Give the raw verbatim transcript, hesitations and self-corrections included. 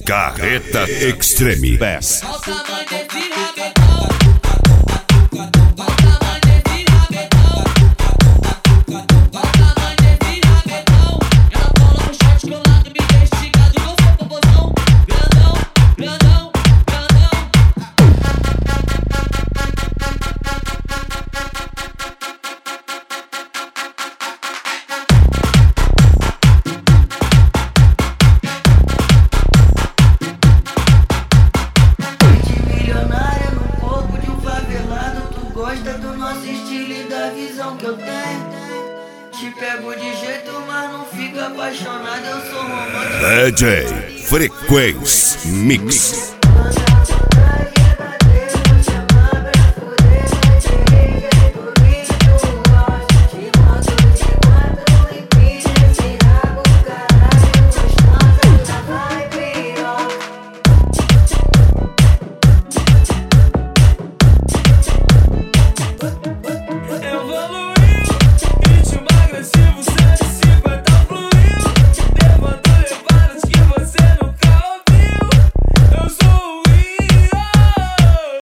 Carreta Extreme Bass. Gosta do nosso estilo e da visão que eu tenho. Te pego de jeito, mas não fica apaixonado. Eu sou romântico. D J Frequência Mix. Evoluiu, ritmo agressivo.